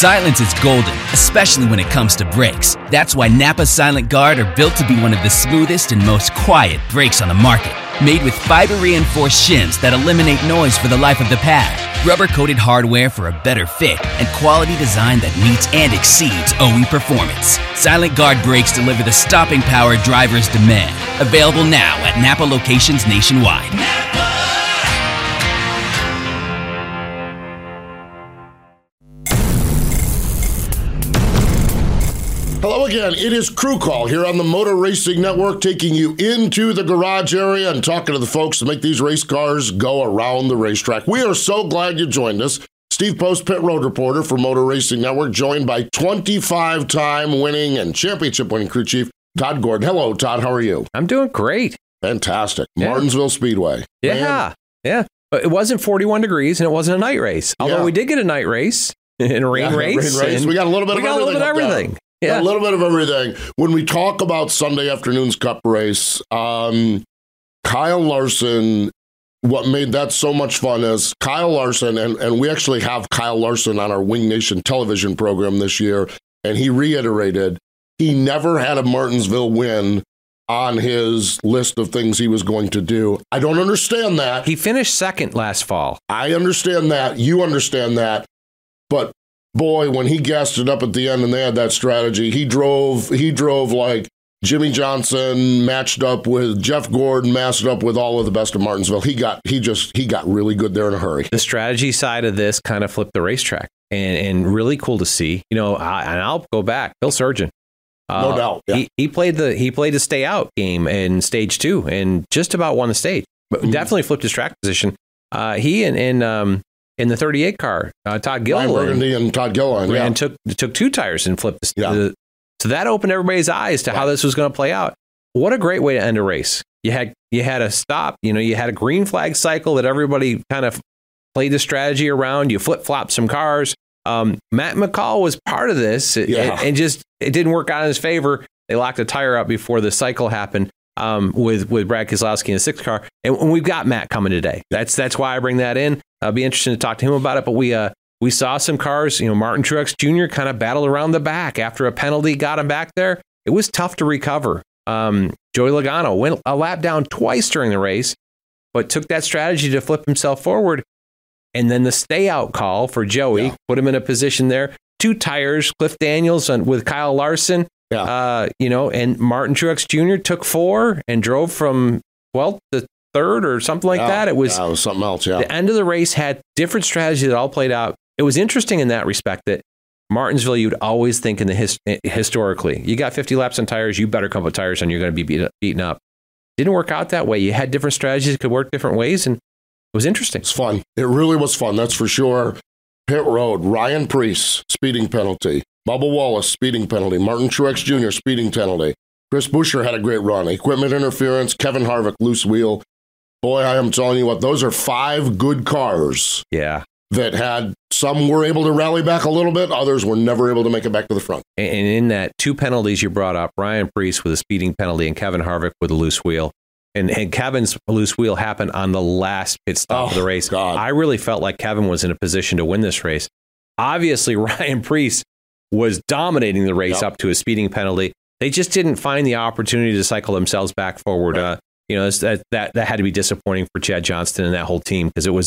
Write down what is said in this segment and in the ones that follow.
Silence is golden, especially when it comes to brakes. That's why Napa Silent Guard are built to be one of the smoothest and most quiet brakes on the market. Made with fiber-reinforced shims that eliminate noise for the life of the pad, rubber-coated hardware for a better fit, and quality design that meets and exceeds OE performance. Silent Guard brakes deliver the stopping power drivers demand. Available now at Napa locations nationwide. Hello again. It is Crew Call here on the Motor Racing Network, taking you into the garage area and talking to the folks to make these race cars go around the racetrack. We are so glad you joined us. Steve Post, pit road reporter for Motor Racing Network, joined by 25-time winning and championship-winning crew chief Todd Gordon. Hello, Todd. How are you? I'm doing great. Fantastic. Yeah. Martinsville Speedway. Yeah. But it wasn't 41 degrees and it wasn't a night race. Although we did get a night race and a rain race. We got a little bit of everything. Yeah. A little bit of everything. When we talk about Sunday afternoon's Cup race, Kyle Larson, what made that so much fun is Kyle Larson, and we actually have Kyle Larson on our Wing Nation television program this year, and he reiterated he never had a Martinsville win on his list of things he was going to do. I don't understand that. He finished second last fall. I understand that. You understand that. But boy, when he gassed it up at the end and they had that strategy, he drove like Jimmy Johnson matched up with Jeff Gordon, matched up with all of the best of Martinsville. He got really good there in a hurry. The strategy side of this kind of flipped the racetrack and really cool to see. And I'll go back. Phil Surgeon. No doubt. Yeah. He played the stay out game in stage 2 and just about won the stage, but definitely flipped his track position. He in the 38 car, Todd Gilliland. Ryan Burgundy and Todd Gilliland, took 2 tires and flipped so that opened everybody's eyes to how this was going to play out. What a great way to end a race. You had a stop, you had a green flag cycle that everybody kind of played the strategy around. You flip-flopped some cars. Matt McCall was part of this and just it didn't work out in his favor. They locked a tire up before the cycle happened. With Brad Keselowski in the 6th car. And we've got Matt coming today. That's why I bring that in. I'll be interested to talk to him about it. But we saw some cars, Martin Truex Jr. kind of battled around the back after a penalty got him back there. It was tough to recover. Joey Logano went a lap down twice during the race, but took that strategy to flip himself forward. And then the stay out call for Joey put him in a position there. 2 tires, Cliff Daniels with Kyle Larson. And Martin Truex Jr. took 4 and drove from 12th to 3rd or something like that. It was something else. Yeah. The end of the race had different strategies that all played out. It was interesting in that respect that Martinsville, you'd always think in the historically, you got 50 laps on tires, you better come with tires and you're going to be beaten up. Didn't work out that way. You had different strategies that could work different ways, and it was interesting. It's fun. It really was fun. That's for sure. Pit road, Ryan Preece, speeding penalty. Bubba Wallace, speeding penalty. Martin Truex Jr., speeding penalty. Chris Buescher had a great run. Equipment interference. Kevin Harvick, loose wheel. Boy, I am telling you what, those are 5 good cars. Yeah. That had, some were able to rally back a little bit. Others were never able to make it back to the front. And in that 2 penalties you brought up, Ryan Preece with a speeding penalty and Kevin Harvick with a loose wheel. And Kevin's loose wheel happened on the last pit stop of the race. God. I really felt like Kevin was in a position to win this race. Obviously, Ryan Preece was dominating the race up to a speeding penalty. They just didn't find the opportunity to cycle themselves back forward. Right. That had to be disappointing for Chad Johnston and that whole team, because it was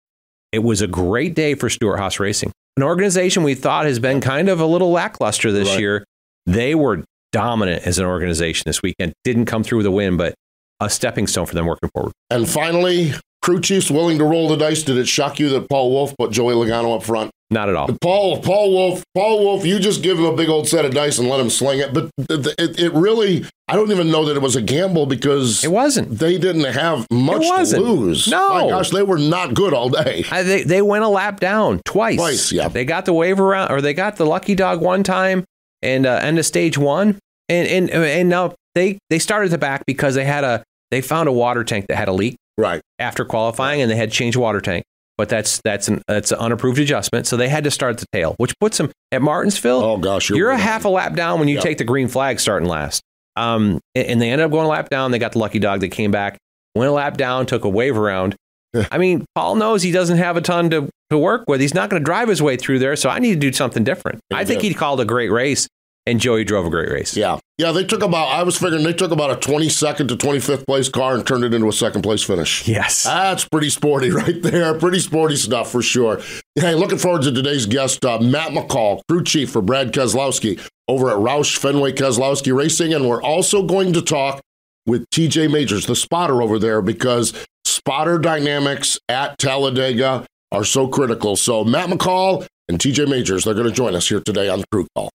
a great day for Stewart-Haas Racing, an organization we thought has been kind of a little lackluster this year. They were dominant as an organization this weekend. Didn't come through with a win, but a stepping stone for them working forward. And finally, crew chiefs willing to roll the dice. Did it shock you that Paul Wolfe put Joey Logano up front? Not at all. Paul Wolfe, you just give him a big old set of dice and let him sling it. But it really, I don't even know that it was a gamble, because it wasn't. They didn't have much to lose. No. My gosh, they were not good all day. They went a lap down twice. Yeah. They got the waiver round, or they got the lucky dog one time and end of stage 1. And now they started the back because they found a water tank that had a leak after qualifying, and they had to change water tank. But that's an unapproved adjustment, so they had to start at the tail, which puts them at Martinsville. Oh gosh, you're a half a lap down when you take the green flag starting last. And they ended up going a lap down. They got the lucky dog. They came back, went a lap down, took a wave around. I mean, Paul knows he doesn't have a ton to work with. He's not going to drive his way through there, so I need to do something different. I think he called a great race, and Joey drove a great race. Yeah, they took about a 22nd to 25th place car and turned it into a second place finish. Yes. That's pretty sporty right there. Pretty sporty stuff for sure. Hey, looking forward to today's guest, Matt McCall, crew chief for Brad Keselowski over at Roush Fenway Keselowski Racing, and we're also going to talk with TJ Majors, the spotter over there, because spotter dynamics at Talladega are so critical. So Matt McCall and TJ Majors, they're going to join us here today on the Crew Call.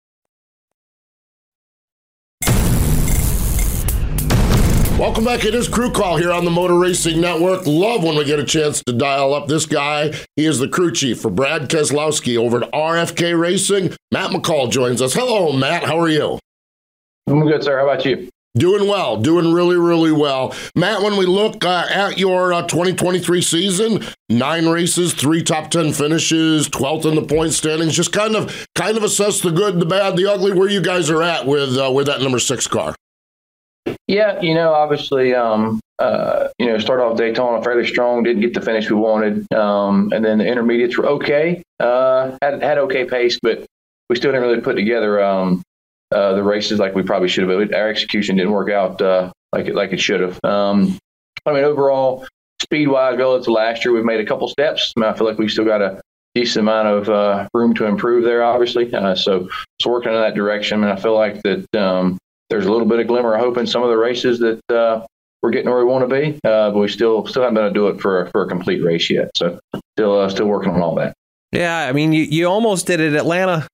Welcome back. It is Crew Call here on the Motor Racing Network. Love when we get a chance to dial up this guy. He is the crew chief for Brad Keselowski over at RFK Racing. Matt McCall joins us. Hello, Matt. How are you? I'm good, sir. How about you? Doing well, doing really, really well. Matt, when we look at your 2023 season, 9 races, 3 top 10 finishes, 12th in the point standings, just kind of assess the good, the bad, the ugly, where you guys are at with that number 6 car. Yeah, obviously, start off Daytona fairly strong, didn't get the finish we wanted. And then the intermediates were okay, had okay pace, but we still didn't really put together the races like we probably should have. Our execution didn't work out like it should have. Overall, speed-wise, relative to last year, we've made a couple steps. I feel like we've still got a decent amount of room to improve there, obviously. So working in that direction. And I feel like that there's a little bit of glimmer of hope in some of the races that we're getting where we want to be. But we still haven't been able to do it for a complete race yet. So still working on all that. Yeah, I mean, you almost did it at Atlanta.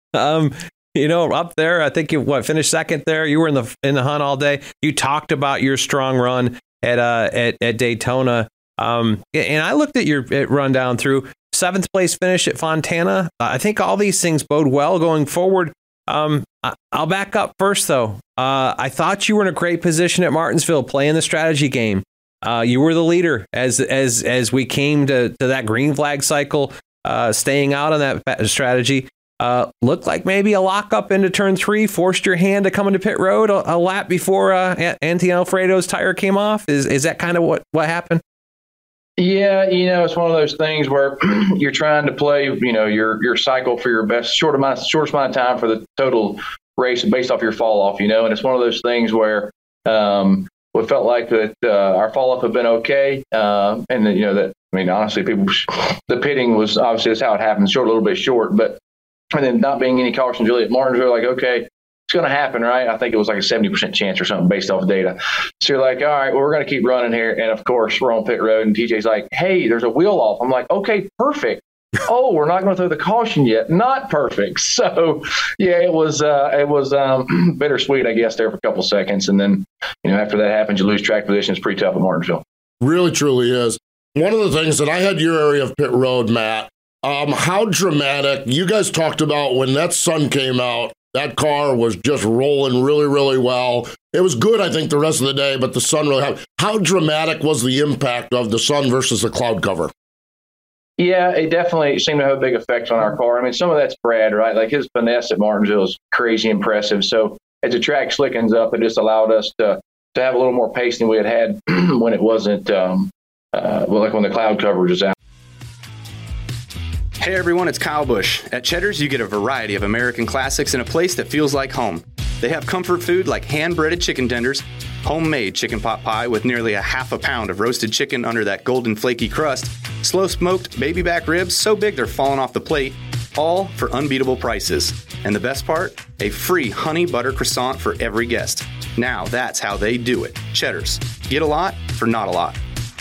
Up there, I think you finished second there. You were in the hunt all day. You talked about your strong run at Daytona, and I looked at your rundown through 7th place finish at Fontana. I think all these things bode well going forward. I'll back up first though. I thought you were in a great position at Martinsville playing the strategy game. You were the leader as we came to that green flag cycle, staying out on that strategy. Looked like maybe a lockup into turn 3 forced your hand to come into pit road a lap before Anthony Alfredo's tire came off. Is that kind of what happened? Yeah, it's one of those things where you're trying to play, your cycle for your best shortest amount of time for the total race based off your fall off, and it's one of those things where we felt like that our fall off had been okay, and then honestly, the pitting was obviously that's how it happened, a little bit short, but. And then not being any cautions really at Martinsville, like, okay, it's going to happen, right? I think it was like a 70% chance or something based off data. So you're like, all right, well, we're going to keep running here. And of course, we're on pit road and TJ's like, hey, there's a wheel off. I'm like, okay, perfect. Oh, we're not going to throw the caution yet. Not perfect. So yeah, it was bittersweet, I guess, there for a couple seconds. And then, after that happens, you lose track position. It's pretty tough at Martinsville. Really, truly is. One of the things that I had your area of pit road, Matt, how dramatic, you guys talked about when that sun came out, that car was just rolling really, really well. It was good, I think, the rest of the day, but the sun really happened. How dramatic was the impact of the sun versus the cloud cover? Yeah, it definitely seemed to have a big effect on our car. I mean, some of that's Brad, right? Like his finesse at Martinsville is crazy impressive. So as the track slickens up, it just allowed us to have a little more pace than we had when it wasn't, like when the cloud coverage was out. Hey everyone, it's Kyle Busch. At Cheddar's, you get a variety of American classics in a place that feels like home. They have comfort food like hand-breaded chicken tenders, homemade chicken pot pie with nearly a half a pound of roasted chicken under that golden flaky crust, slow-smoked baby back ribs so big they're falling off the plate, all for unbeatable prices. And the best part? A free honey butter croissant for every guest. Now that's how they do it. Cheddar's. Get a lot for not a lot.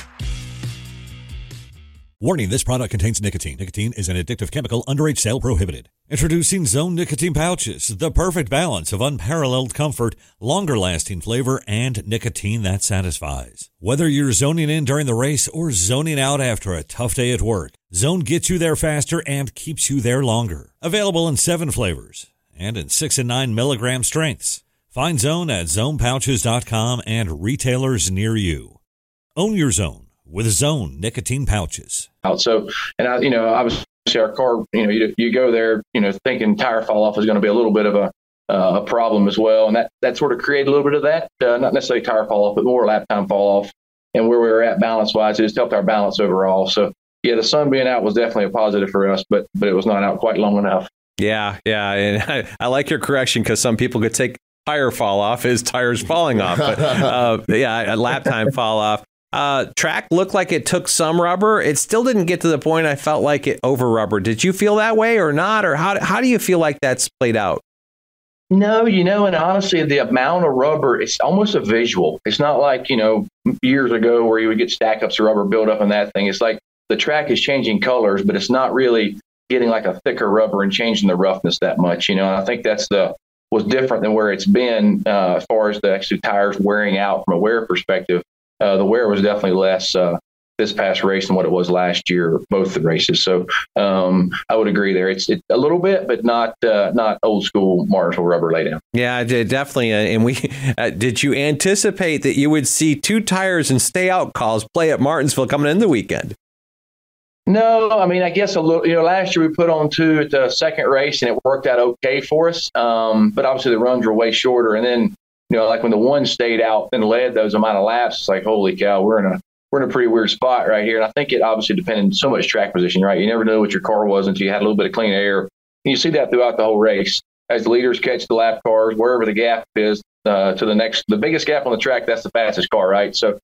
Warning, this product contains nicotine. Nicotine is an addictive chemical, underage sale prohibited. Introducing Zone Nicotine Pouches, the perfect balance of unparalleled comfort, longer-lasting flavor, and nicotine that satisfies. Whether you're zoning in during the race or zoning out after a tough day at work, Zone gets you there faster and keeps you there longer. Available in 7 flavors and in 6 and 9 milligram strengths. Find Zone at zonepouches.com and retailers near you. Own your Zone with Zone Nicotine Pouches. So, and obviously our car, you go there, thinking tire fall off is going to be a little bit of a problem as well. And that sort of created a little bit of that, not necessarily tire fall off, but more lap time fall off. and where we were at balance wise. It just helped our balance overall. So yeah, the sun being out was definitely a positive for us, but it was not out quite long enough. Yeah. And I like your correction, because some people could take tire fall off as tires falling off. But a lap time fall off. Track looked like it took some rubber. It still didn't get to the point I felt like it over rubber. Did you feel that way or not? Or how do you feel like that's played out? No, and honestly, the amount of rubber, it's almost a visual. It's not like, years ago where you would get stack-ups of rubber build up on that thing. It's like the track is changing colors, but it's not really getting like a thicker rubber and changing the roughness that much, And I think was different than where it's been as far as the actual tires wearing out from a wear perspective. The wear was definitely less this past race than what it was last year, both the races. So I would agree there. It's a little bit, but not old school Martinsville rubber laydown. Yeah, definitely. And we did you anticipate that you would see 2 tires and stay out calls play at Martinsville coming in the weekend? No, I mean, I guess a little. Last year we put on 2 at the second race, and it worked out okay for us. But obviously the runs were way shorter, and then like when the one stayed out and led those amount of laps, it's like, holy cow, we're in a pretty weird spot right here. And I think it obviously depended so much track position, right? You never knew what your car was until you had a little bit of clean air. And you see that throughout the whole race as the leaders catch the lap cars, wherever the gap is to the biggest gap on the track, that's the fastest car, right? So,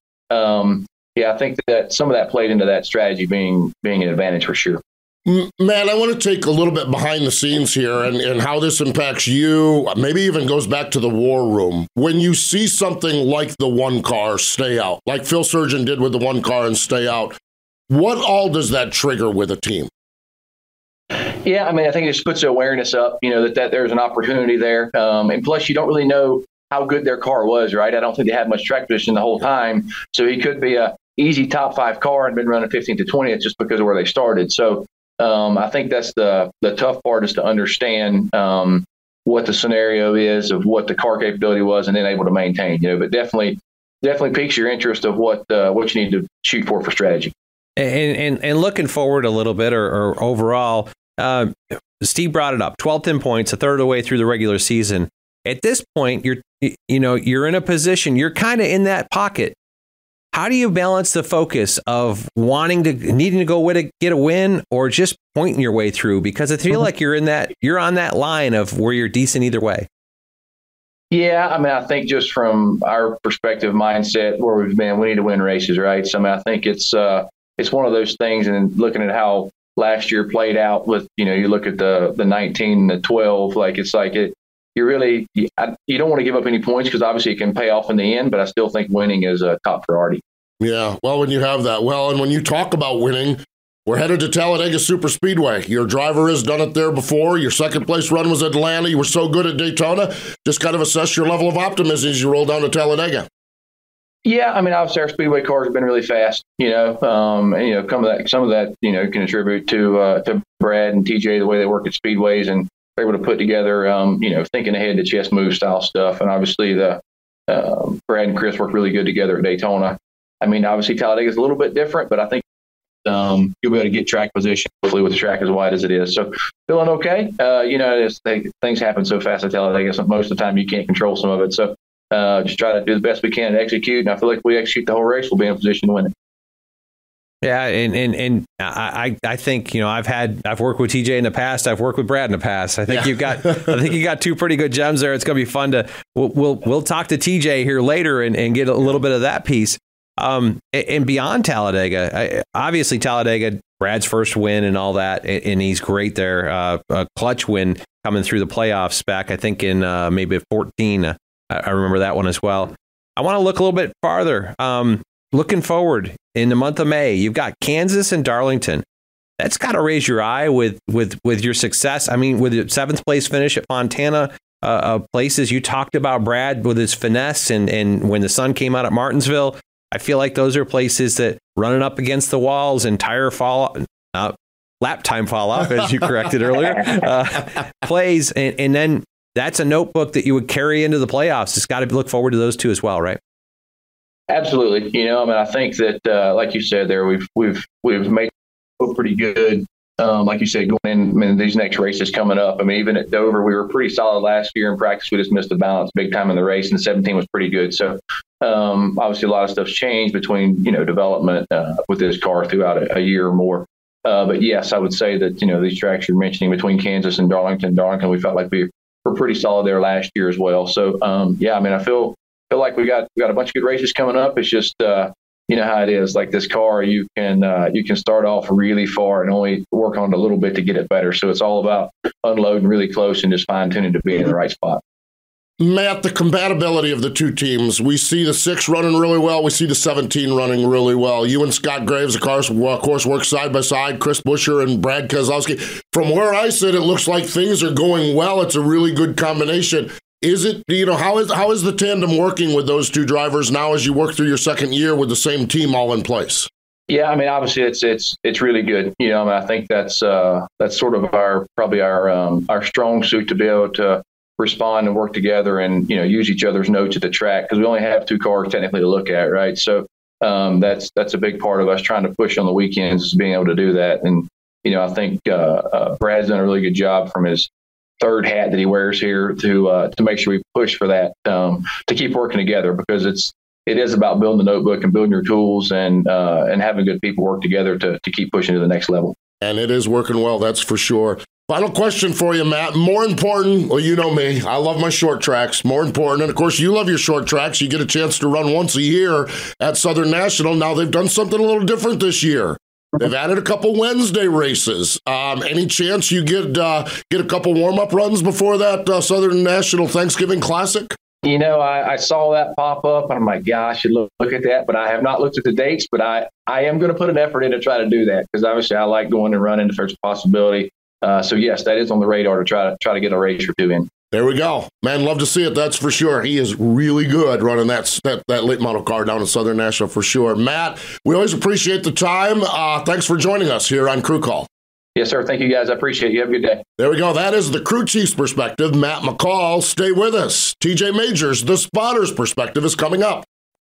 I think that some of that played into that strategy being an advantage for sure. Matt, I want to take a little bit behind the scenes here and how this impacts you, maybe even goes back to the war room. When you see something like the one car stay out, like Phil Surgeon did with the one car and stay out, what all does that trigger with a team? Yeah, I mean, I think it just puts the awareness up, that there's an opportunity there. And plus, you don't really know how good their car was, right? I don't think they had much track position the whole time. So he could be a easy top 5 car and been running 15th to 20th just because of where they started. So I think that's the tough part, is to understand what the scenario is of what the car capability was and then able to maintain, but definitely piques your interest of what you need to shoot for strategy. And looking forward a little bit or overall, Steve brought it up, 12th in points, a third of the way through the regular season. At this point, you're in a position, you're kind of in that pocket. How do you balance the focus of needing to go get a win, or just pointing your way through? Because I feel like you're on that line of where you're decent either way. Yeah, I mean, I think just from our perspective, mindset, where we've been, we need to win races, right? So I mean, I think it's one of those things, and looking at how last year played out with, you look at the 19 and the 12, like it's like it. You don't want to give up any points, because obviously it can pay off in the end, but I still think winning is a top priority. Yeah, well, when you have that, and when you talk about winning, we're headed to Talladega Superspeedway. Your driver has done it there before. Your second place run was Atlanta. You were so good at Daytona. Just kind of assess your level of optimism as you roll down to Talladega. Yeah, I mean, obviously our speedway cars have been really fast, and some of that, can attribute to Brad and TJ, the way they work at speedways, and they're able to put together, thinking ahead to chess move style stuff. And obviously the Brad and Chris work really good together at Daytona. I mean, obviously Talladega is a little bit different, but I think you'll be able to get track position, hopefully, with the track as wide as it is. So feeling okay. Things happen so fast at Talladega. So most of the time you can't control some of it. So just try to do the best we can and execute. And I feel like if we execute the whole race, we'll be in a position to win it. Yeah, and I think I've worked with TJ in the past. I've worked with Brad in the past. I think you got 2 pretty good gems there. It's going to be fun to we'll talk to TJ here later and get a little bit of that piece. And beyond Talladega, obviously Talladega, Brad's first win and all that, and he's great there. A clutch win coming through the playoffs back, I think in maybe 14. I remember that one as well. I want to look a little bit farther. Looking forward in the month of May, you've got Kansas and Darlington. That's got to raise your eye with your success. I mean, with the 7th place finish at Fontana, places you talked about Brad with his finesse, and when the sun came out at Martinsville, I feel like those are places that running up against the walls and lap time fall off, as you corrected earlier, plays, and then that's a notebook that you would carry into the playoffs. It's got to look forward to those 2 as well, right? Absolutely. I mean, I think that, like you said there, we've made it pretty good like you said, going in, I mean, these next races coming up. I mean, even at Dover, we were pretty solid last year in practice. We just missed the balance big time in the race, and the 17 was pretty good. So obviously a lot of stuff's changed between, development with this car throughout a year or more. But yes, I would say that, these tracks you're mentioning between Kansas and Darlington, we felt like we were pretty solid there last year as well. So, I feel like we got a bunch of good races coming up. It's just, you know how it is. Like this car, you can start off really far and only work on it a little bit to get it better. So it's all about unloading really close and just fine tuning to be in the right spot. Matt, the compatibility of the two teams. We see the 6 running really well. We see the 17 running really well. You and Scott Graves, of course, work side by side. Chris Buescher and Brad Keselowski. From where I sit, it looks like things are going well. It's a really good combination. Is it, how is the tandem working with those two drivers now as you work through your second year with the same team all in place? Yeah, I mean, obviously it's really good. I think that's sort of our strong suit to be able to respond and work together and, use each other's notes at the track, because we only have 2 cars technically to look at, right? So that's a big part of us trying to push on the weekends, is being able to do that. And, I think Brad's done a really good job from his third hat that he wears here to make sure we push for that, to keep working together, because it is about building the notebook and building your tools and having good people work together to keep pushing to the next level. And it is working well, that's for sure. Final question for you, Matt. More important, well, you know me, I love my short tracks. More important, and of course, you love your short tracks. You get a chance to run once a year at Southern National. Now they've done something a little different this year. They've added a couple Wednesday races. Any chance you get a couple warm-up runs before that Southern National Thanksgiving Classic? I saw that pop up, and I'm like, gosh, look at that. But I have not looked at the dates, but I am going to put an effort in to try to do that, because obviously I like going and running if there's a possibility. So yes, that is on the radar to try to get a race or 2 in. There we go. Man, love to see it, that's for sure. He is really good running that late model car down at Southern National for sure. Matt, we always appreciate the time. Thanks for joining us here on Crew Call. Yes, sir. Thank you, guys. I appreciate you. Have a good day. There we go. That is the crew chief's perspective. Matt McCall, stay with us. TJ Majors, the spotter's perspective, is coming up.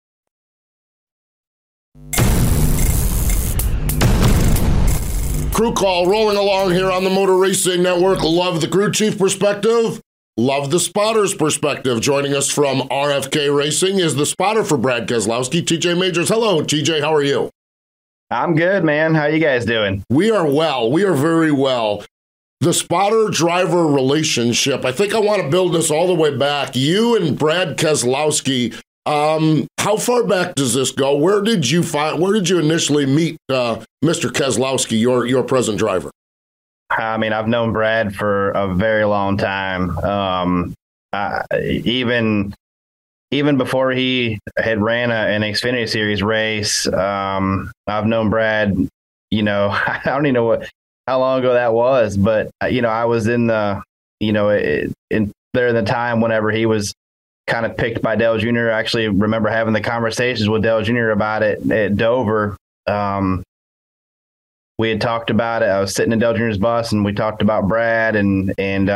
Crew Call rolling along here on the Motor Racing Network. Love the crew chief perspective. Love the spotter's perspective. Joining us from RFK Racing is the spotter for Brad Keselowski, TJ Majors. Hello, TJ. How are you? I'm good, man. How you guys doing? We are well. We are very well. The spotter-driver relationship, I think I want to build this all the way back. You and Brad Keselowski, how far back does this go? Where did you initially meet Mr. Keselowski, your present driver? I mean, I've known Brad for a very long time. Even before he had ran an Xfinity Series race, I've known Brad, I don't even know how long ago that was, but, I was in the, in the time whenever he was kind of picked by Dale Jr. I actually remember having the conversations with Dale Jr. about it at Dover. We had talked about it. I was sitting in Dale Jr.'s bus, and we talked about Brad, and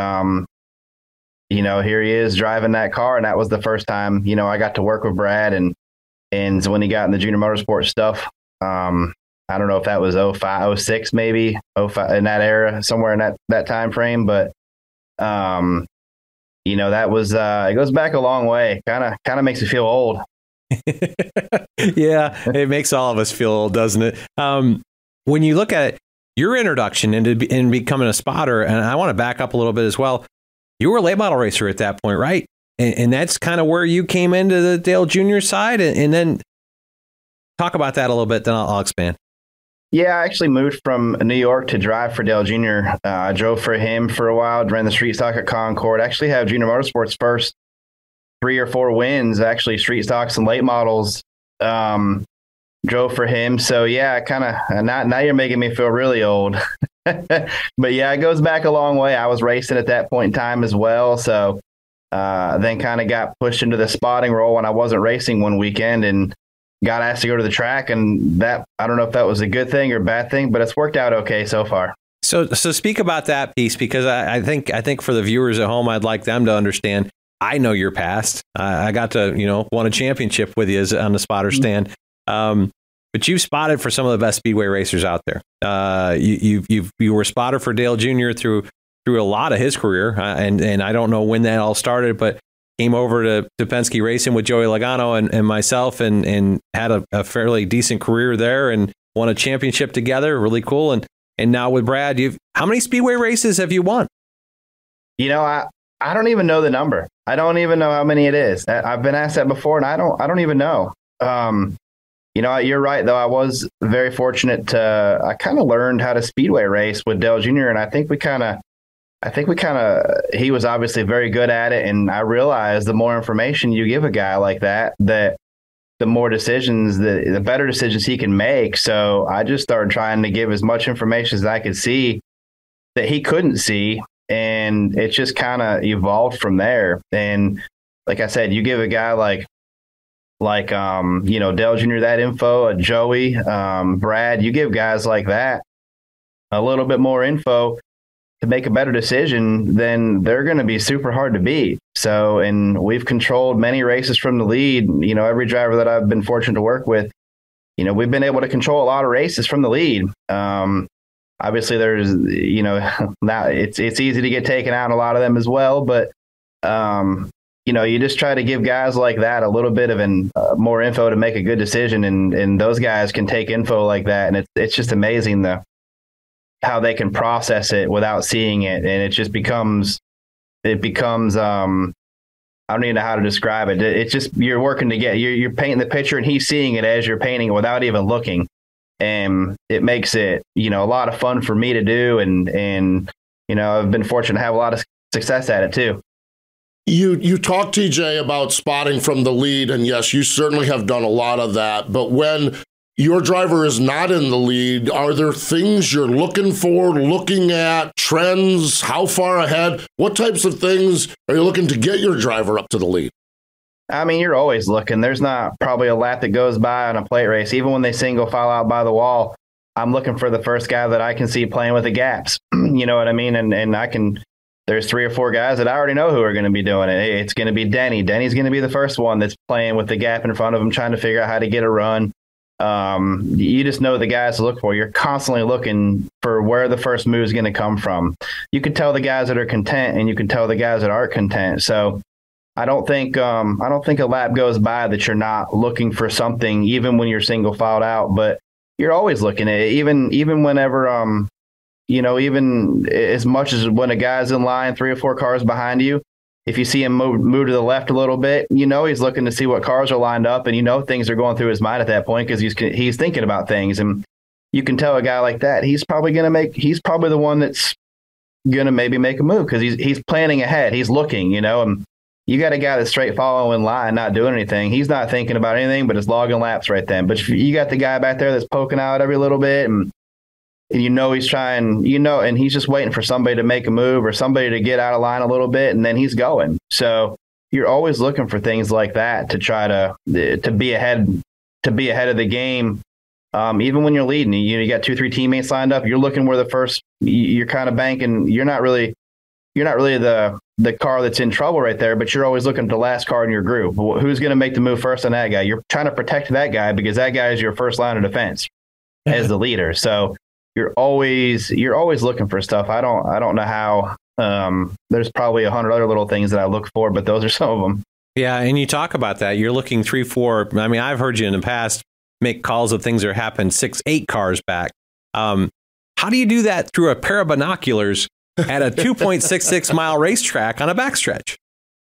here he is driving that car. And that was the first time, I got to work with Brad. And so when he got in the junior motorsport stuff, I don't know if that was 05, 06, maybe 05, in that era, somewhere in that time frame. But, that was, it goes back a long way. Kind of makes me feel old. Yeah, it makes all of us feel old, doesn't it? When you look at your introduction into becoming a spotter, and I want to back up a little bit as well, you were a late model racer at that point, right? And that's kind of where you came into the Dale Jr. side. And then talk about that a little bit, then I'll expand. Yeah, I actually moved from New York to drive for Dale Jr. I drove for him for a while, ran the street stock at Concord. Actually have Junior Motorsports' first 3 or 4 wins, actually street stocks and late models. Drove for him. So yeah, kind of now you're making me feel really old. But yeah, it goes back a long way. I was racing at that point in time as well. So then kind of got pushed into the spotting role when I wasn't racing one weekend and got asked to go to the track. And that, I don't know if that was a good thing or bad thing, but it's worked out okay so far. So speak about that piece, because I think for the viewers at home, I'd like them to understand. I know your past. I got to, won a championship with you on the spotter stand. but you've spotted for some of the best speedway racers out there. You were spotted for Dale Jr. through a lot of his career, and I don't know when that all started, but came over to Penske Racing with Joey Logano and myself, and had a fairly decent career there, and won a championship together. Really cool. And now with Brad, how many speedway races have you won? I don't even know the number. I don't even know how many it is. I've been asked that before, and I don't even know. You're right, though. I was very fortunate I kind of learned how to speedway race with Dale Jr., and I think he was obviously very good at it. And I realized the more information you give a guy like that the more decisions, the better decisions he can make. So I just started trying to give as much information as I could see that he couldn't see. And it just kind of evolved from there. And like I said, you give a guy like Dale Jr. that info, Joey, Brad, you give guys like that a little bit more info to make a better decision, then they're going to be super hard to beat. So, and we've controlled many races from the lead. Every driver that I've been fortunate to work with, we've been able to control a lot of races from the lead. Obviously there's, now it's easy to get taken out in a lot of them as well, but you just try to give guys like that a little bit of more info to make a good decision, and those guys can take info like that, and it's just amazing how they can process it without seeing it, and it just becomes I don't even know how to describe it. It's just you're working together. You're painting the picture, and he's seeing it as you're painting it without even looking, and it makes it a lot of fun for me to do, and I've been fortunate to have a lot of success at it too. You talked, TJ, about spotting from the lead, and yes, you certainly have done a lot of that. But when your driver is not in the lead, are there things you're looking at, trends, how far ahead? What types of things are you looking to get your driver up to the lead? I mean, you're always looking. There's not probably a lap that goes by on a plate race. Even when they single file out by the wall, I'm looking for the first guy that I can see playing with the gaps. You know what I mean? And there's 3 or 4 guys that I already know who are going to be doing it. Hey, it's going to be Denny. Denny's going to be the first one that's playing with the gap in front of him, trying to figure out how to get a run. You just know the guys to look for. You're constantly looking for where the first move is going to come from. You can tell the guys that are content, and you can tell the guys that aren't content. So I don't think a lap goes by that you're not looking for something, even when you're single filed out. But you're always looking at it, even whenever even as much as when a guy's in line 3 or 4 cars behind you, if you see him move to the left a little bit, he's looking to see what cars are lined up, and things are going through his mind at that point because he's thinking about things. And you can tell a guy like that, he's probably the one that's going to maybe make a move because he's planning ahead. He's looking, and you got a guy that's straight following line, not doing anything. He's not thinking about anything, but it's logging laps right then. But if you got the guy back there that's poking out every little bit, and he's trying, and he's just waiting for somebody to make a move or somebody to get out of line a little bit, and then he's going. So you're always looking for things like that to try to be ahead of the game. Even when you're leading, you got 2-3 teammates lined up. You're looking where you're kind of banking. You're not really the car that's in trouble right there, but you're always looking at the last car in your group. Who's going to make the move first on that guy? You're trying to protect that guy because that guy is your first line of defense as the leader. So you're always looking for stuff. I don't know how. There's probably 100 other little things that I look for, but those are some of them. Yeah, and you talk about that. You're looking 3, 4. I mean, I've heard you in the past make calls of things that happened 6, 8 cars back. How do you do that through a pair of binoculars at a 2.66 mile racetrack on a backstretch?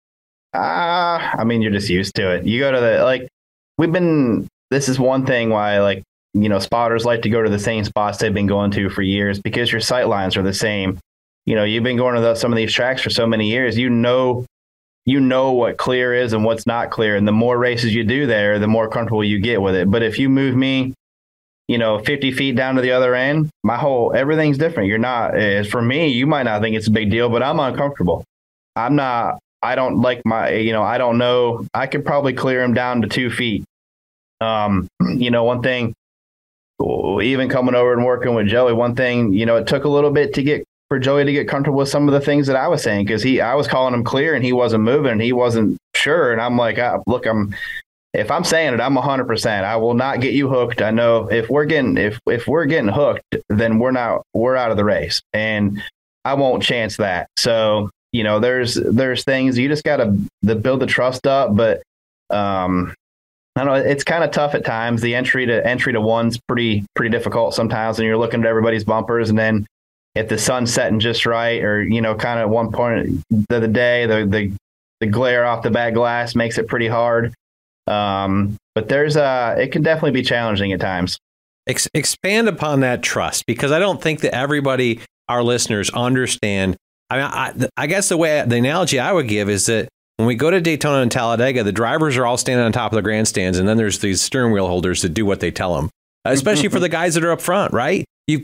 I mean, you're just used to it. You go to this is one thing why spotters like to go to the same spots they've been going to for years because your sight lines are the same. You've been going to some of these tracks for so many years. You know what clear is and what's not clear. And the more races you do there, the more comfortable you get with it. But if you move me, 50 feet down to the other end, everything's different. You're not, for me, you might not think it's a big deal, but I'm uncomfortable. I don't like I don't know. I could probably clear him down to 2 feet. One thing, even coming over and working with Joey, one thing, it took a little bit for Joey to get comfortable with some of the things that I was saying because I was calling him clear and he wasn't moving and he wasn't sure. And I'm like, look, if I'm saying it, I'm 100%. I will not get you hooked. I know if we're getting hooked, then we're out of the race, and I won't chance that. So, there's things you just got to build the trust up, but I don't know, it's kind of tough at times. The entry to one's pretty difficult sometimes, and you're looking at everybody's bumpers, and then if the sun's setting just right, or kind of at one point of the day, the glare off the back glass makes it pretty hard. But it can definitely be challenging at times. Expand upon that trust, because I don't think that everybody, our listeners, understand. I mean, I guess the analogy I would give is that when we go to Daytona and Talladega, the drivers are all standing on top of the grandstands, and then there's these steering wheel holders that do what they tell them, especially for the guys that are up front, right?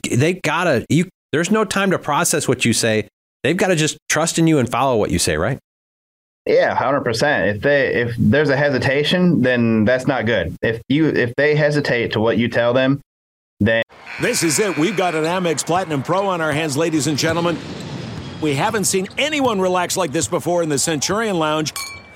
There's no time to process what you say. They've got to just trust in you and follow what you say, right? Yeah, 100%. If there's a hesitation, then that's not good. If they hesitate to what you tell them, then this is it. We've got an Amex Platinum Pro on our hands, ladies and gentlemen. We haven't seen anyone relax like this before in the Centurion Lounge.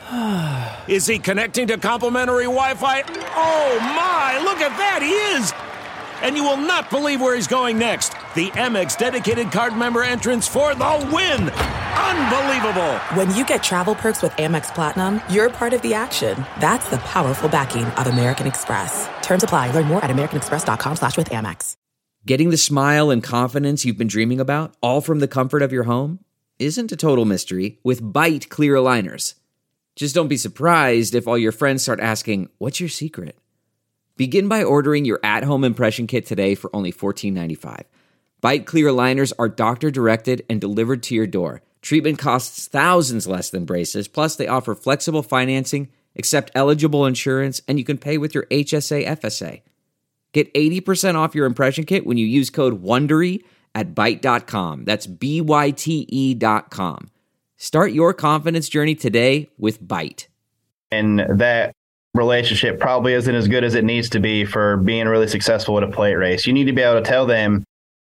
Is he connecting to complimentary Wi-Fi? Oh my, look at that, he is! And you will not believe where he's going next. The Amex dedicated card member entrance for the win. Unbelievable. When you get travel perks with Amex Platinum, you're part of the action. That's the powerful backing of American Express. Terms apply. Learn more at americanexpress.com/withAmex. Getting the smile and confidence you've been dreaming about, all from the comfort of your home, isn't a total mystery with Byte clear aligners. Just don't be surprised if all your friends start asking, "What's your secret?" Begin by ordering your at-home impression kit today for only $14.95. Byte clear aligners are doctor-directed and delivered to your door. Treatment costs thousands less than braces, plus they offer flexible financing, accept eligible insurance, and you can pay with your HSA FSA. Get 80% off your impression kit when you use code WONDERY at Byte.com. That's BYTE.com. Start your confidence journey today with Byte. And that relationship probably isn't as good as it needs to be for being really successful at a plate race. You need to be able to tell them,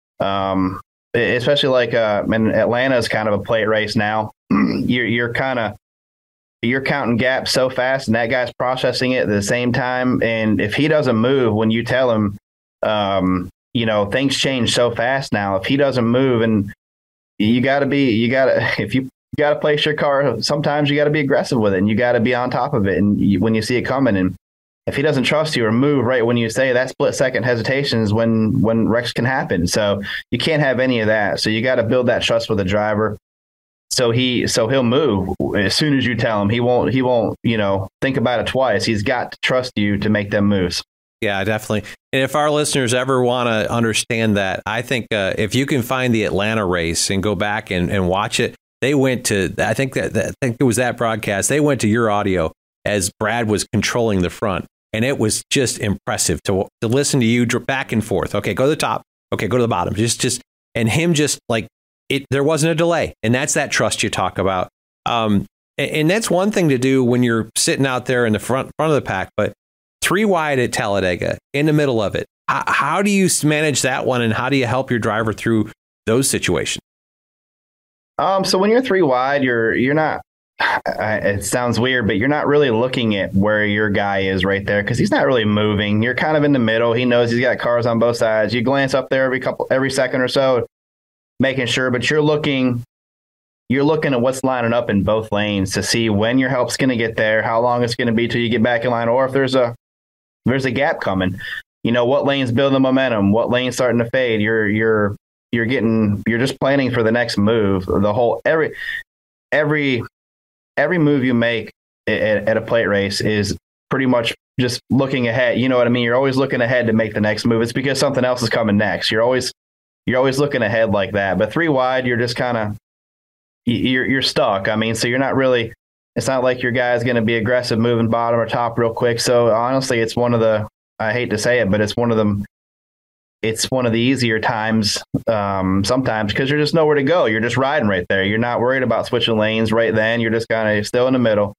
especially like and Atlanta is kind of a plate race now. You're counting gaps so fast, and that guy's processing it at the same time. And if he doesn't move when you tell him, things change so fast now. If he doesn't move, and if you got to place your car, sometimes you got to be aggressive with it, and you got to be on top of it. And when you see it coming, and if he doesn't trust you or move right when you say, that split second hesitation is when wrecks can happen. So you can't have any of that. So you got to build that trust with the driver. So he'll move as soon as you tell him. He won't, think about it twice. He's got to trust you to make them moves. Yeah, definitely. And if our listeners ever want to understand that, I think if you can find the Atlanta race and go back and watch it, they went to, I think it was that broadcast. They went to your audio as Brad was controlling the front. And it was just impressive to listen to you back and forth. Okay, go to the top. Okay, go to the bottom. And him just like it. There wasn't a delay, and that's that trust you talk about. And that's one thing to do when you're sitting out there in the front of the pack. But 3 wide at Talladega, in the middle of it. How do you manage that one, and how do you help your driver through those situations? So when you're 3 wide, you're not. It sounds weird, but you're not really looking at where your guy is right there, because he's not really moving. You're kind of in the middle. He knows he's got cars on both sides. You glance up there every second or so, making sure, but you're looking at what's lining up in both lanes to see when your help's going to get there, how long it's going to be till you get back in line, or if there's a gap coming. What lane's building the momentum, what lane's starting to fade. You're just planning for the next move. The whole every move you make at a plate race is pretty much just looking ahead. You know what I mean? You're always looking ahead to make the next move. It's because something else is coming next. You're always looking ahead like that. But 3 wide, you're just kind of, you're stuck. I mean, so you're not really, it's not like your guy's going to be aggressive moving bottom or top real quick. So honestly, it's I hate to say it, but it's one of the easier times sometimes, because you're just nowhere to go. You're just riding right there. You're not worried about switching lanes right then. You're just kind of still in the middle.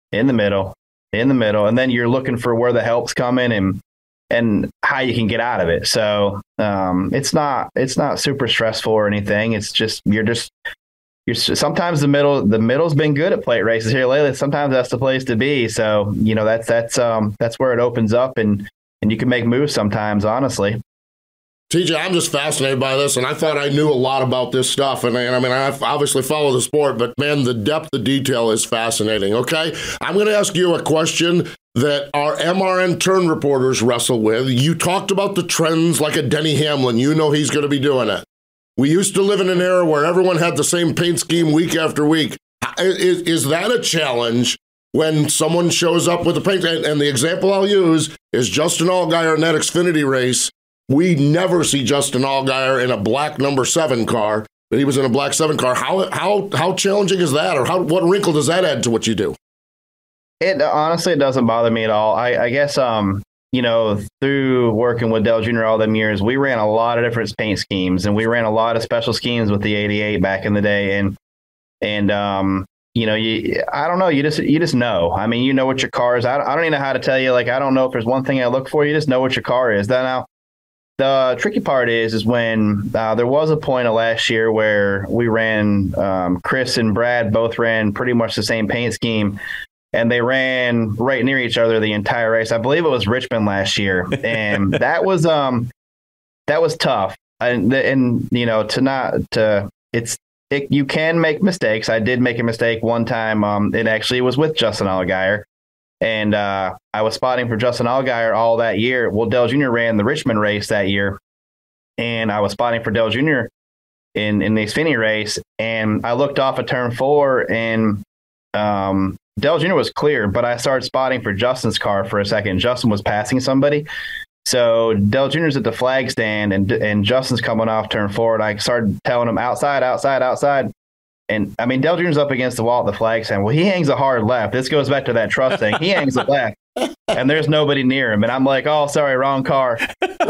And then you're looking for where the help's coming and how you can get out of it. So it's not super stressful or anything. It's just, you're sometimes the middle's been good at plate races here lately. Sometimes that's the place to be. So, that's where it opens up and you can make moves sometimes, honestly. TJ, I'm just fascinated by this, and I thought I knew a lot about this stuff. And I mean, I obviously follow the sport, but man, the depth of detail is fascinating. Okay, I'm going to ask you a question that our MRN turn reporters wrestle with. You talked about the trends like a Denny Hamlin. You know he's going to be doing it. We used to live in an era where everyone had the same paint scheme week after week. Is that a challenge when someone shows up with the paint? And the example I'll use is Justin Allgaier in that Xfinity race. We never see Justin Allgaier in a black number 7 car, but he was in a black 7 car. How challenging is that, or what wrinkle does that add to what you do? It honestly, it doesn't bother me at all. I guess through working with Dale Jr. all them years, we ran a lot of different paint schemes, and we ran a lot of special schemes with the 88 back in the day. And I don't know. You just know. I mean, you know what your car is. I don't even know how to tell you. Like, I don't know if there's one thing I look for. You just know what your car is. Now, the tricky part is when there was a point of last year where we ran, Chris and Brad both ran pretty much the same paint scheme, and they ran right near each other the entire race. I believe it was Richmond last year, and that was tough. You can make mistakes. I did make a mistake one time. It actually was with Justin Allgaier. And I was spotting for Justin Allgaier all that year. Well, Dale Jr. ran the Richmond race that year, and I was spotting for Dale Jr. in the Xfinity race. And I looked off at turn 4, and Dale Jr. was clear, but I started spotting for Justin's car for a second. Justin was passing somebody. So Dale Jr.'s at the flag stand, and Justin's coming off turn 4, and I started telling him outside. And I mean, Dale Jr.'s up against the wall at the flag stand. Well, he hangs a hard left. This goes back to that trust thing. He hangs a left, and there's nobody near him. And I'm like, oh, sorry, wrong car.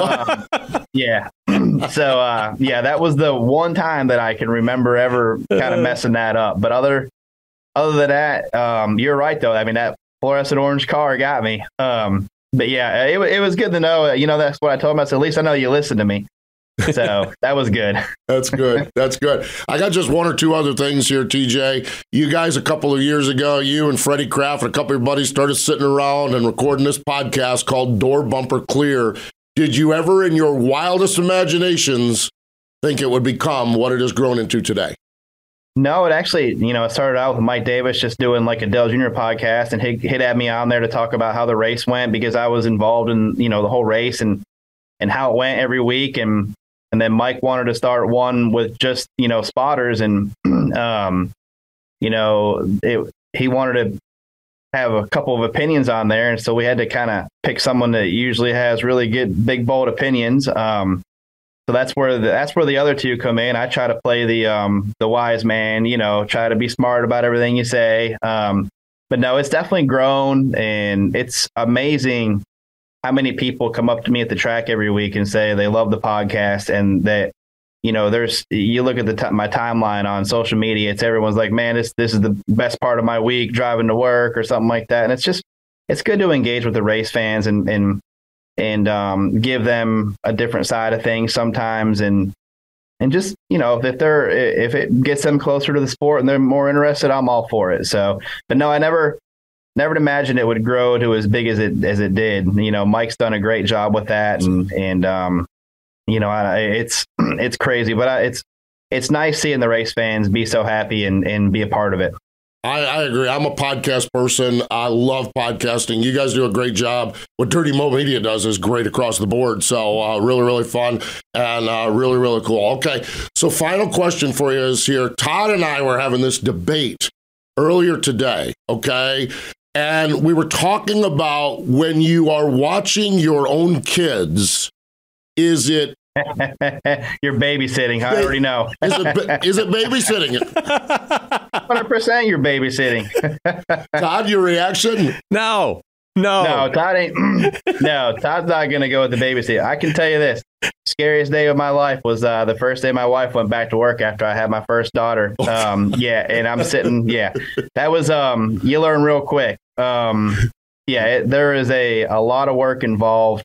Yeah. So, that was the one time that I can remember ever kind of messing that up. But other than that, you're right, though. I mean, that fluorescent orange car got me. But yeah, it was good to know. That's what I told him. I said, at least I know you listen to me. So that was good. That's good. That's good. I got just one or two other things here, TJ. You guys, a couple of years ago, you and Freddie Kraft and a couple of your buddies started sitting around and recording this podcast called Door Bumper Clear. Did you ever, in your wildest imaginations, think it would become what it has grown into today? No, it actually, it started out with Mike Davis just doing like a Dale Jr. podcast, and he had me on there to talk about how the race went, because I was involved in, the whole race and how it went every week. And then Mike wanted to start one with just, spotters, and, he wanted to have a couple of opinions on there. And so we had to kind of pick someone that usually has really good, big, bold opinions. So that's where the other two come in. I try to play the wise man, try to be smart about everything you say. But no, it's definitely grown, and it's amazing how many people come up to me at the track every week and say they love the podcast, and that, you look at my timeline on social media, everyone's like, man, this is the best part of my week, driving to work or something like that. And it's good to engage with the race fans and give them a different side of things sometimes, and just, if it gets them closer to the sport and they're more interested, I'm all for it. So, but no, I never imagined it would grow to as big as it did. Mike's done a great job with that, and it's crazy, but it's nice seeing the race fans be so happy and be a part of it. I agree. I'm a podcast person. I love podcasting. You guys do a great job. What Dirty Mo Media does is great across the board. So really, really fun and really, really cool. Okay. So final question for you is here. Todd and I were having this debate earlier today. Okay. And we were talking about when you are watching your own kids, is it you're babysitting. I already know. Is it babysitting? 100% you're babysitting. Todd, your reaction? No, Todd ain't. No, Todd's not going to go with the babysitter. I can tell you this. Scariest day of my life was the first day my wife went back to work after I had my first daughter. And I'm sitting. Yeah, that was. You learn real quick. There is a lot of work involved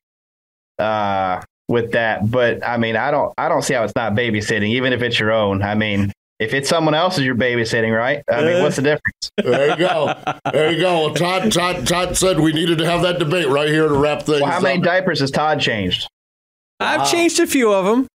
with that, but I mean, I don't see how it's not babysitting, even if it's your own. I mean, if it's someone else's you're babysitting, right? I mean, what's the difference? There you go. There you go. Well, Todd said we needed to have that debate right here to wrap things up. Well, how many diapers has Todd changed? I've changed a few of them.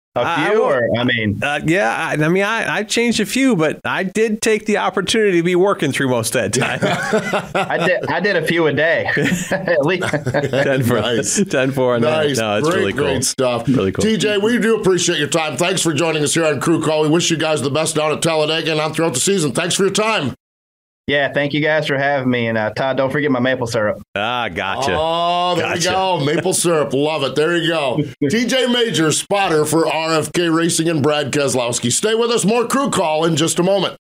I changed a few, but I did take the opportunity to be working through most of that time. I did a few a day, at least. 10 for nice. No, it's really cool. Great stuff. Really cool. TJ, we do appreciate your time. Thanks for joining us here on Crew Call. We wish you guys the best down at Talladega and on throughout the season. Thanks for your time. Yeah, thank you guys for having me. And Todd, don't forget my maple syrup. Gotcha. Oh, there we go. Maple syrup. Love it. There you go. TJ Majors, spotter for RFK Racing, and Brad Keselowski. Stay with us. More Crew Call in just a moment.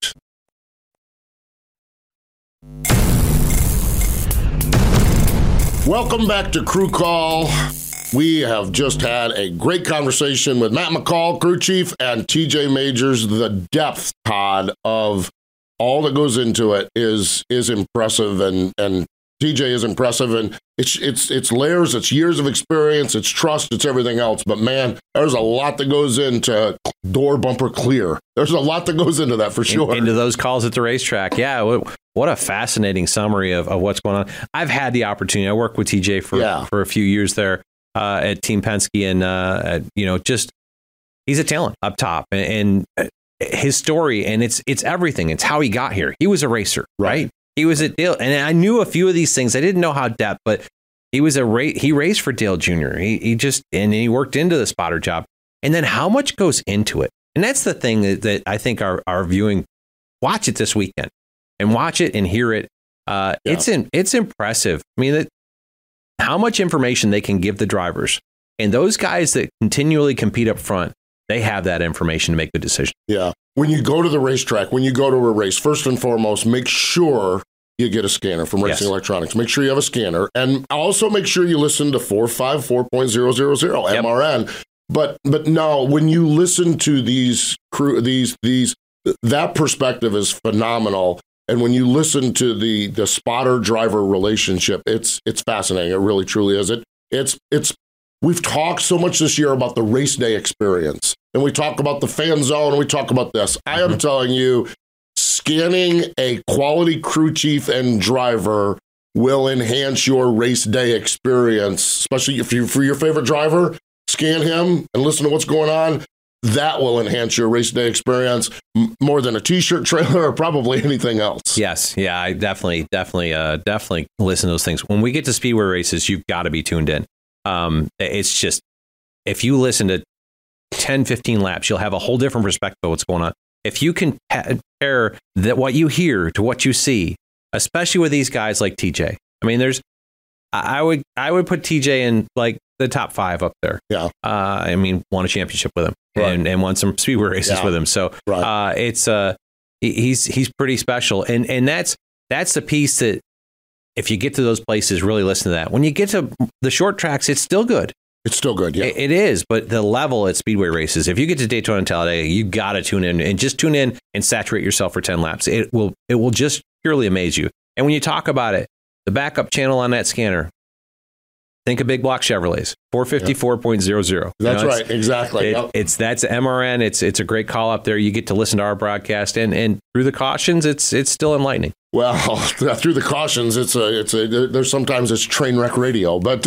Welcome back to Crew Call. We have just had a great conversation with Matt McCall, crew chief, and TJ Majors. The depth, Todd, of all that goes into it is impressive, and TJ is impressive, and it's layers, it's years of experience, it's trust, it's everything else. But man, there's a lot that goes into door bumper clear. There's a lot that goes into that for sure. Into those calls at the racetrack. Yeah, what a fascinating summary of what's going on. I've had the opportunity. I worked with TJ for a few years there at Team Penske, and just he's a talent up top, and his story, and it's everything. It's how he got here. He was a racer, right? He was at Dale, and I knew a few of these things. I didn't know how depth, but he was he raced for Dale Jr. He worked into the spotter job, and then how much goes into it. And that's the thing that I think our viewing, watch it this weekend and watch it and hear it. It's impressive. I mean, how much information they can give the drivers, and those guys that continually compete up front, they have that information to make good decisions. Yeah. When you go to the racetrack, when you go to a race, first and foremost, make sure you get a scanner from Racing Electronics. Make sure you have a scanner, and also make sure you listen to 454.000 MRN. But no, when you listen to these that perspective is phenomenal. And when you listen to the spotter driver relationship, it's fascinating. It really truly is. It's we've talked so much this year about the race day experience, and we talk about the fan zone, and we talk about this. I am telling you, scanning a quality crew chief and driver will enhance your race day experience, especially for your favorite driver. Scan him and listen to what's going on. That will enhance your race day experience more than a T-shirt trailer or probably anything else. Yes. Yeah, I definitely listen to those things. When we get to speedway races, you've got to be tuned in. It's just, if you listen to 10, 15 laps, you'll have a whole different perspective of what's going on. If you can compare what you hear to what you see, especially with these guys like TJ. I mean, I would put TJ in like the top 5 up there. Yeah. I mean, won a championship with him and won some speedway races with him. So it's he's pretty special. And that's the piece that, if you get to those places, really listen to that. When you get to the short tracks, it's still good. It's still good, yeah. It is, but the level at speedway races, if you get to Daytona and Talladega, you got to tune in and just tune in and saturate yourself for 10 laps. It will just purely amaze you. And when you talk about it, the backup channel on that scanner, think of big block Chevrolets, 454.00. That's right, exactly. That's MRN. It's a great call up there. You get to listen to our broadcast, and through the cautions, it's still enlightening. Well, through the cautions, there's sometimes it's train wreck radio, but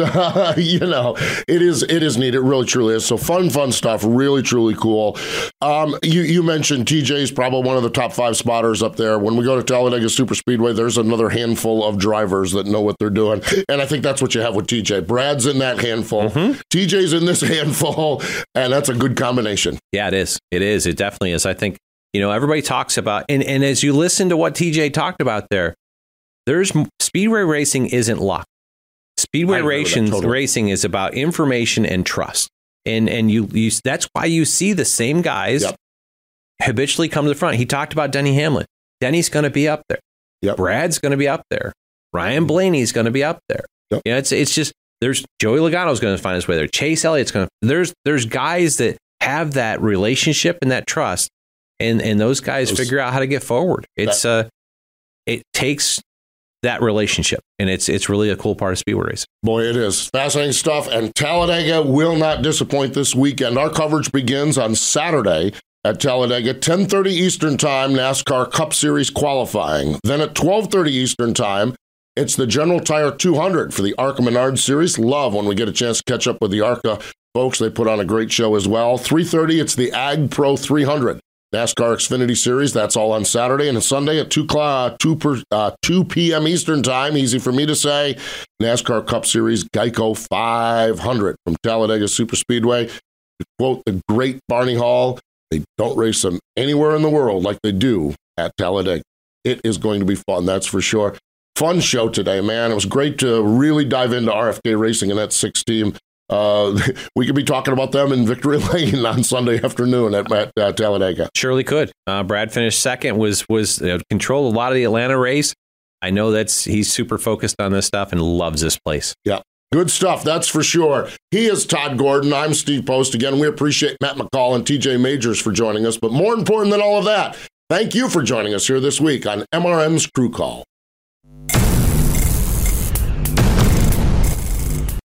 it is neat. It really truly is. So fun stuff. Really truly cool. You mentioned TJ's probably one of the top 5 spotters up there. When we go to Talladega Superspeedway, there's another handful of drivers that know what they're doing, and I think that's what you have with TJ. Brad's in that handful. Mm-hmm. TJ's in this handful, and that's a good combination. Yeah, it is. It is. It definitely is. I think. Everybody talks about, and as you listen to what TJ talked about there's speedway racing isn't luck. Speedway racing is about information and trust. And you that's why you see the same guys habitually come to the front. He talked about Denny Hamlin. Denny's going to be up there. Yep. Brad's going to be up there. Ryan Blaney's going to be up there. Yep. It's just, there's Joey Logano's going to find his way there. Chase Elliott's going to, there's guys that have that relationship and that trust. And those guys figure out how to get forward. It takes that relationship, and it's really a cool part of speedway racing. Boy, it is fascinating stuff. And Talladega will not disappoint this weekend. Our coverage begins on Saturday at Talladega. 10:30 Eastern Time, NASCAR Cup Series qualifying. Then at 12:30 Eastern Time, it's the General Tire 200 for the ARCA Menard Series. Love when we get a chance to catch up with the ARCA folks. They put on a great show as well. 3:30, it's the Ag Pro 300. NASCAR Xfinity Series, that's all on Saturday. And Sunday at 2 p.m. Eastern Time, easy for me to say, NASCAR Cup Series Geico 500 from Talladega Superspeedway. To quote the great Barney Hall, they don't race them anywhere in the world like they do at Talladega. It is going to be fun, that's for sure. Fun show today, man. It was great to really dive into RFK Racing and that 6 team. We could be talking about them in Victory Lane on Sunday afternoon at Talladega. Surely could. Brad finished second, was controlled a lot of the Atlanta race. I know he's super focused on this stuff and loves this place. Yeah, good stuff, that's for sure. He is Todd Gordon. I'm Steve Post. Again, we appreciate Matt McCall and TJ Majors for joining us. But more important than all of that, thank you for joining us here this week on MRN's Crew Call.